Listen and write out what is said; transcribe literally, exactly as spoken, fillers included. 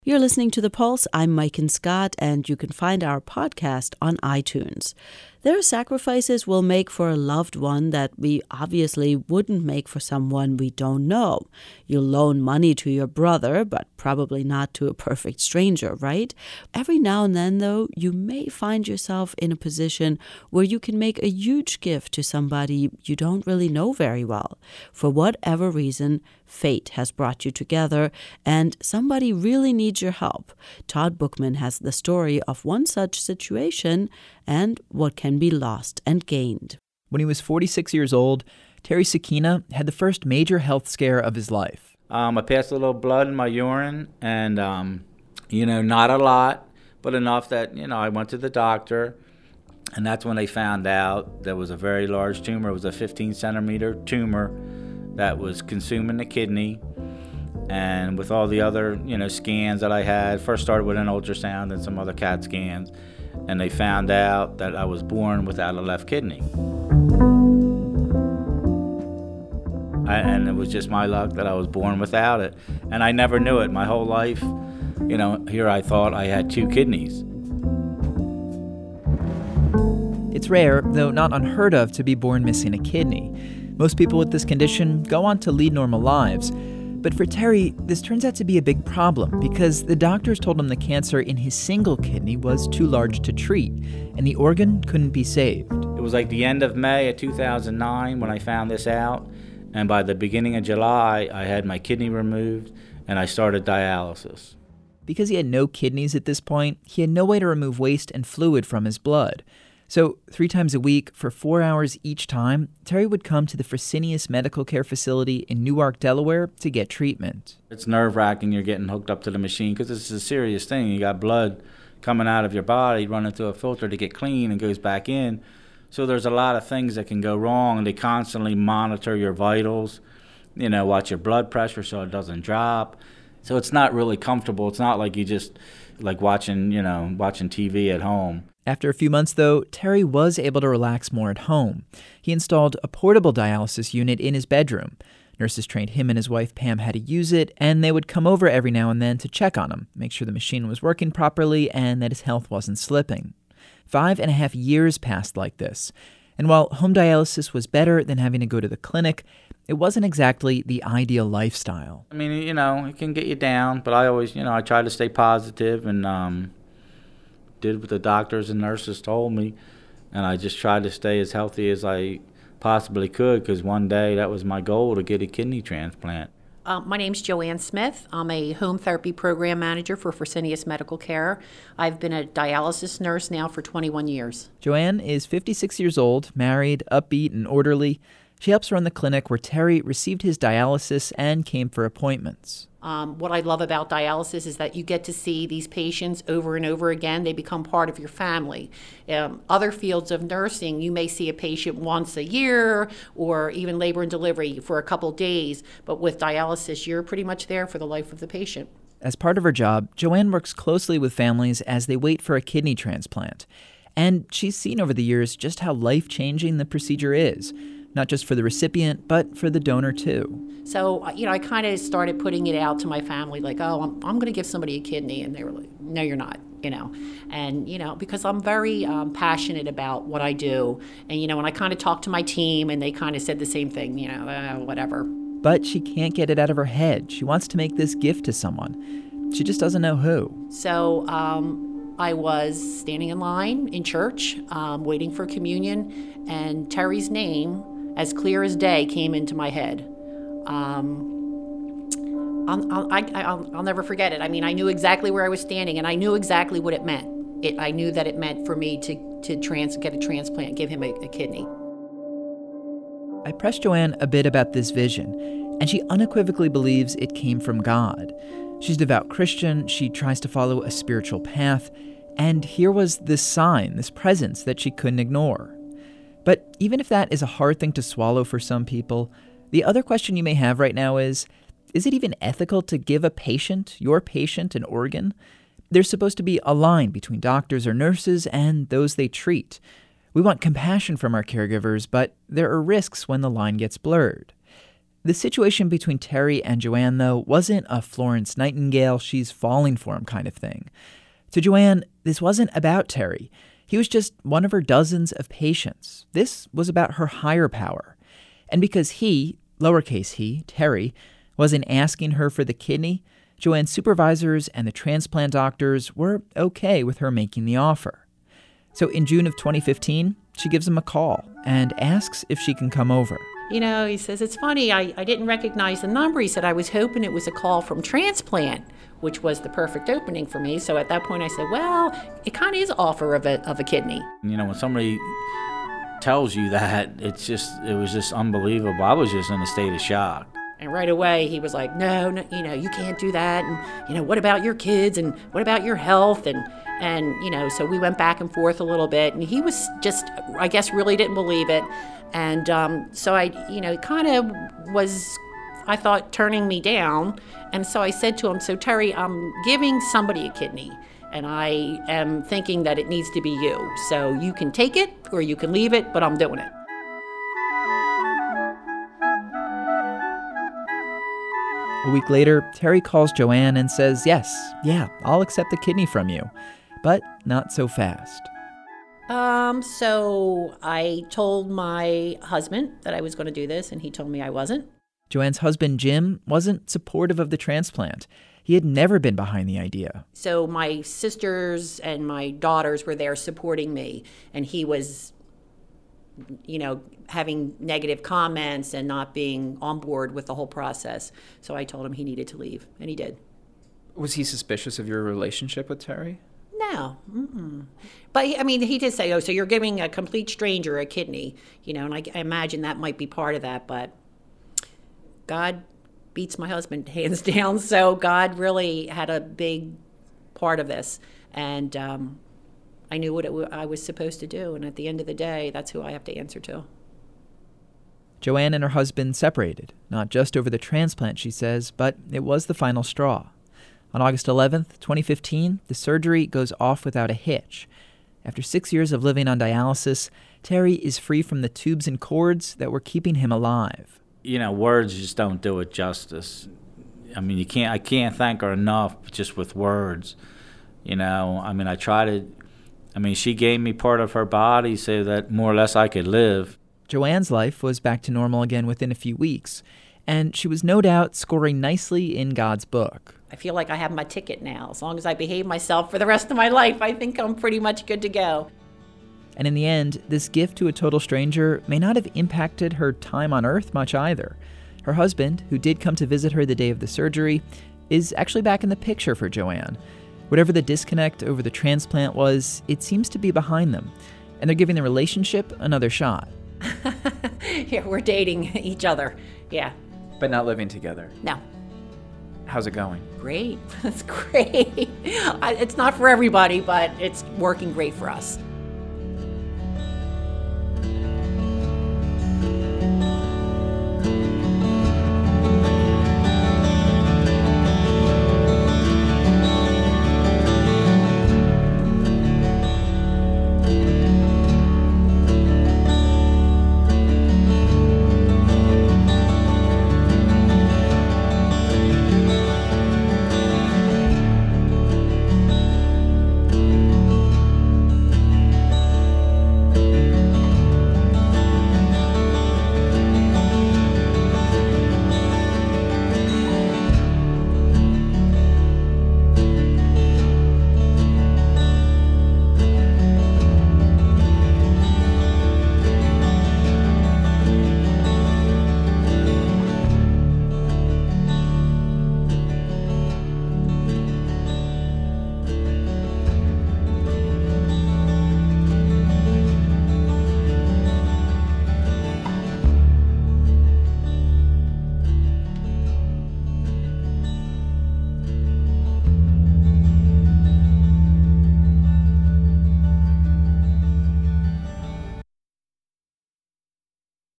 You're listening to The Pulse. I'm Maiken Scott, and you can find our podcast on iTunes. There are sacrifices we'll make for a loved one that we obviously wouldn't make for someone we don't know. You'll loan money to your brother, but probably not to a perfect stranger, right? Every now and then, though, you may find yourself in a position where you can make a huge gift to somebody you don't really know very well. For whatever reason, fate has brought you together, and somebody really needs your help. Todd Bookman has the story of one such situation and what can be lost and gained. When he was forty-six years old, Terry Sakina had the first major health scare of his life. Um, I passed a little blood in my urine, and, um, you know, not a lot, but enough that, you know, I went to the doctor, and that's when they found out there was a very large tumor. It was a fifteen centimeter tumor that was consuming the kidney. And with all the other, you know, scans that I had, first started with an ultrasound and some other CAT scans, and they found out that I was born without a left kidney. I, and it was just my luck that I was born without it. And I never knew it my whole life. You know, here I thought I had two kidneys. It's rare, though not unheard of, to be born missing a kidney. Most people with this condition go on to lead normal lives. But for Terry, this turns out to be a big problem because the doctors told him the cancer in his single kidney was too large to treat, and the organ couldn't be saved. It was like the end of May of two thousand nine when I found this out, and by the beginning of July, I had my kidney removed, and I started dialysis. Because he had no kidneys at this point, he had no way to remove waste and fluid from his blood. So three times a week, for four hours each time, Terry would come to the Fresenius Medical Care Facility in Newark, Delaware, to get treatment. It's nerve-wracking. You're getting hooked up to the machine because it's a serious thing. You got blood coming out of your body, running through a filter to get clean and goes back in. So there's a lot of things that can go wrong, and they constantly monitor your vitals, you know, watch your blood pressure so it doesn't drop. So it's not really comfortable. It's not like you just like watching, you know, watching T V at home. After a few months, though, Terry was able to relax more at home. He installed a portable dialysis unit in his bedroom. Nurses trained him and his wife Pam how to use it, and they would come over every now and then to check on him, make sure the machine was working properly and that his health wasn't slipping. Five and a half years passed like this. And while home dialysis was better than having to go to the clinic, it wasn't exactly the ideal lifestyle. I mean, you know, it can get you down, but I always, you know, I try to stay positive and um, did what the doctors and nurses told me. And I just tried to stay as healthy as I possibly could because one day that was my goal, to get a kidney transplant. Uh, my name's Joanne Smith. I'm a home therapy program manager for Fresenius Medical Care. I've been a dialysis nurse now for twenty-one years. Joanne is fifty-six years old, married, upbeat, and orderly. She helps run the clinic where Terry received his dialysis and came for appointments. Um, what I love about dialysis is that you get to see these patients over and over again. They become part of your family. Um, other fields of nursing, you may see a patient once a year or even labor and delivery for a couple days. But with dialysis, you're pretty much there for the life of the patient. As part of her job, Joanne works closely with families as they wait for a kidney transplant. And she's seen over the years just how life-changing the procedure is. Not just for the recipient, but for the donor too. So, you know, I kind of started putting it out to my family, like, oh, I'm, I'm going to give somebody a kidney. And they were like, no, you're not, you know. And, you know, because I'm very um, passionate about what I do. And, you know, when I kind of talked to my team and they kind of said the same thing, you know, uh, whatever. But she can't get it out of her head. She wants to make this gift to someone. She just doesn't know who. So um, I was standing in line in church, um, waiting for communion, and Terry's name, as clear as day, came into my head. Um, I'll, I'll, I, I'll, I'll never forget it. I mean, I knew exactly where I was standing, and I knew exactly what it meant. It, I knew that it meant for me to, to trans, get a transplant, give him a, a kidney. I pressed Joanne a bit about this vision, and she unequivocally believes it came from God. She's a devout Christian, she tries to follow a spiritual path, and here was this sign, this presence that she couldn't ignore. But even if that is a hard thing to swallow for some people, the other question you may have right now is, is it even ethical to give a patient, your patient, an organ? There's supposed to be a line between doctors or nurses and those they treat. We want compassion from our caregivers, but there are risks when the line gets blurred. The situation between Terry and Joanne, though, wasn't a Florence Nightingale, she's falling for him kind of thing. To Joanne, this wasn't about Terry. He was just one of her dozens of patients. This was about her higher power. And because he, lowercase he, Terry, wasn't asking her for the kidney, Joanne's supervisors and the transplant doctors were okay with her making the offer. So in June of twenty fifteen, she gives him a call and asks if she can come over. You know, he says, it's funny, I, I didn't recognize the number. He said, I was hoping it was a call from transplant, which was the perfect opening for me. So at that point I said, well, it kind of is offer of a, of a kidney. You know, when somebody tells you that, it's just, it was just unbelievable. I was just in a state of shock. And right away he was like, no, no, you know, you can't do that. And, you know, what about your kids? And what about your health? And, and, you know, so we went back and forth a little bit. And he was just, I guess, really didn't believe it. And um, so I, you know, kind of was, I thought, turning me down. And so I said to him, so Terry, I'm giving somebody a kidney. And I am thinking that it needs to be you. So you can take it or you can leave it, but I'm doing it. A week later, Terry calls Joanne and says, yes, yeah, I'll accept the kidney from you. But not so fast. Um, so I told my husband that I was going to do this, and he told me I wasn't. Joanne's husband, Jim, wasn't supportive of the transplant. He had never been behind the idea. So my sisters and my daughters were there supporting me, and he was, you know, having negative comments and not being on board with the whole process. So I told him he needed to leave, and he did. Was he suspicious of your relationship with Terry? No. Mm-mm. But, I mean, he did say, oh, so you're giving a complete stranger a kidney, you know, and I, I imagine that might be part of that, but God beats my husband hands down, so God really had a big part of this, and um, I knew what it w- I was supposed to do, and at the end of the day, that's who I have to answer to. Joanne and her husband separated, not just over the transplant, she says, but it was the final straw. On August eleventh, twenty fifteen, the surgery goes off without a hitch. After six years of living on dialysis, Terry is free from the tubes and cords that were keeping him alive. You know, words just don't do it justice. I mean, you can't. I can't thank her enough just with words. You know, I mean, I try to. I mean, she gave me part of her body so that more or less I could live. Joanne's life was back to normal again within a few weeks, and she was no doubt scoring nicely in God's book. I feel like I have my ticket now. As long as I behave myself for the rest of my life, I think I'm pretty much good to go. And in the end, this gift to a total stranger may not have impacted her time on Earth much either. Her husband, who did come to visit her the day of the surgery, is actually back in the picture for Joanne. Whatever the disconnect over the transplant was, it seems to be behind them, and they're giving the relationship another shot. Yeah, we're dating each other. Yeah. But not living together? No. How's it going? Great. It's great. I, it's not for everybody, but it's working great for us.